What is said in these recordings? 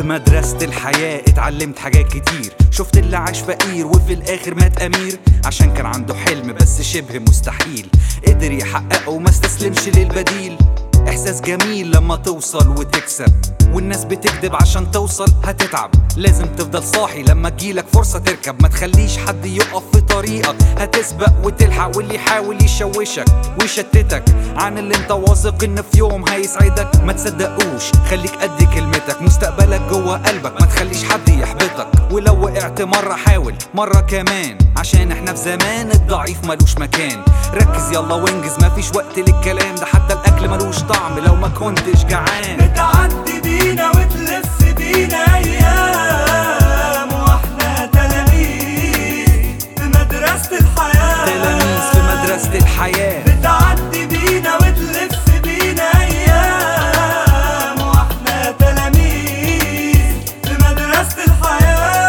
مدرسة الحياة اتعلمت حاجات كتير، شفت اللي عاش فقير وفي الاخر مات امير، عشان كان عنده حلم بس شبه مستحيل قدر يحققه وما استسلمش للبديل. احساس جميل لما توصل وتكسب، والناس بتكذب عشان توصل هتتعب، لازم تفضل صاحي لما تجيلك فرصة تركب، ما تخليش حد يقف في طريقك، هتسبق وتلحق واللي يحاول يشوشك ويشتتك عن اللي انت واثق ان في يوم هيسعدك. ما تصدقوش، خليك قد كلمتك، مستقبلك جوه قلبك، ما تخليش حد يحبطك، ولو وقعت مرة حاول مرة كمان، عشان احنا في زمان الضعيف ملوش مكان. ركز يلا وانجز، مفيش وقت للكلام ده، حتى الاكل ملوش طعم لو ما كنتش جعان. بتعدي بينا وتلف بينا ايام، واحنا تلاميذ في مدرسة الحياة. تلاميذ في مدرسة الحياة. بتعدي بينا وتلف بينا ايام، واحنا تلاميذ في مدرسة الحياة.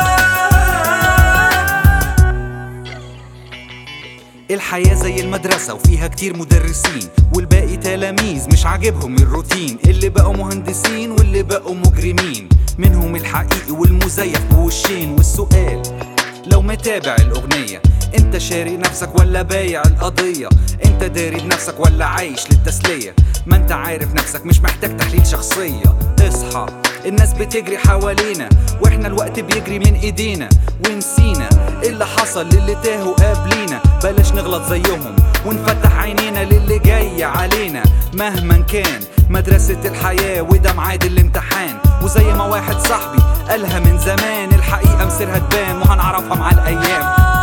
الحياة زي المدرسة وفيها كتير مدرسين، والباقي تلاميذ مش عاجبهم الروتين، اللي بقوا مهندسين واللي بقوا مجرمين، منهم الحقيقي والمزيف بوشين. والسؤال لو متابع الأغنية، انت شاري نفسك ولا بايع القضية؟ انت داري بنفسك ولا عايش للتسلية؟ ما انت عارف نفسك، مش محتاج تحليل شخصية. اصحى، الناس بتجري حوالينا واحنا الوقت بيجري من ايدينا، ونسينا اللي حصل للي تاهوا قبلينا. بلاش نغلط زيهم ونفتح عينينا للي جاي علينا. مهما كان مدرسة الحياة وده ميعاد الامتحان، وزي ما واحد صاحبي قالها من زمان، الحقيقة مصيرها تبان وهنعرفها مع الأيام.